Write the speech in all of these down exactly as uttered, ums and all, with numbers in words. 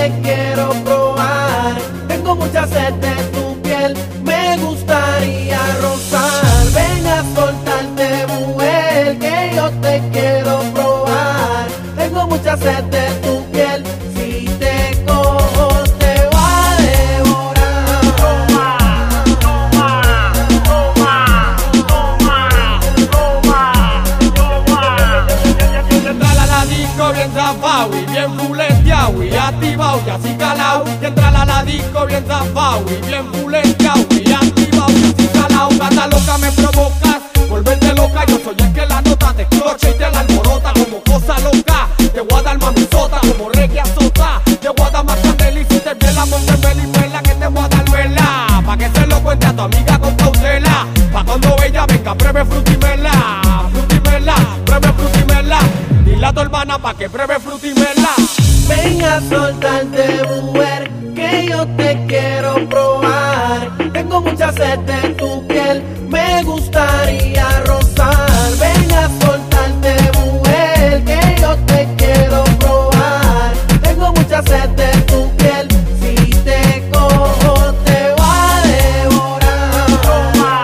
te quiero probar. Tengo mucha sed de tu piel, me gustaría rozar. Ven a soltarte, mujer, que yo te quiero probar. Tengo mucha sed de tu piel, si te cojo te va a devorar. Toma, toma, toma, toma, toma, toma. Entra a la disco bien zafao y bien fuleteao y activao y así calao. Y entra a la disco bien zafao y bien fuleteao y activao y así calao. Gata loca me provocas, volverte loca. Yo soy el que la nota te clocha y te la alborota como cosa loca. Te voy a dar mamisota como reggae azota. Te voy a dar más candela y si te vela, ponte vela que te voy a dar vela. Pa' que se lo cuente a tu amiga con cautela. Pa' cuando ella venga, pruebe frutimela. Frutimela, pruebe frutimela. Dile a tu hermana pa' que pruebe frutimela. Ven a soltarte, mujer, que yo te quiero probar. Tengo mucha sed de tu piel, me gustaría rozar. Ven a soltarte, mujer, que yo te quiero probar. Tengo mucha sed de tu piel, si te cojo te va a devorar. Toma,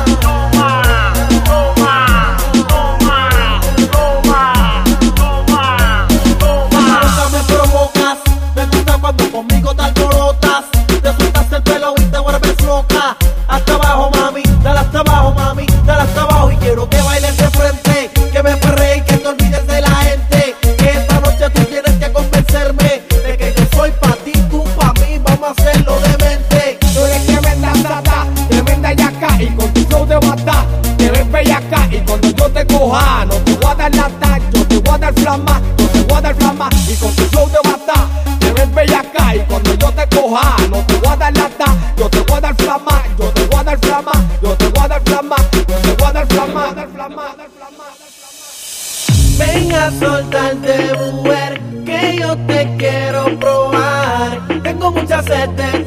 toma, toma, toma, toma, toma, toma. Nunca me provocas, me gusta cuando conmigo te alborotas. Te sueltas el pelo y te vuelves loca. Hasta abajo, mami, dale hasta abajo, mami, dale hasta abajo. Y quiero que bailes de frente, que me perrees y que te olvides de la gente. Que esta noche tú tienes que convencerme de que yo soy pa' ti, tú pa' mí, vamos a hacerlo demente. Tú eres tremenda tata, tremenda yaca y con tu flow de bata te ves bellaca y cuando yo te coja no te voy a dar lata, yo te voy a dar flama, yo te voy a dar flama y con tu flow de bata te ves bellaca y cuando yo te coja no te voy a dar lata, yo te voy a dar flama, yo te voy a dar flama, yo te voy a dar flama, yo te voy a dar flama, dar flama, dar flama. Ven a soltarte, mujer, que yo te quiero probar. Tengo mucha sed de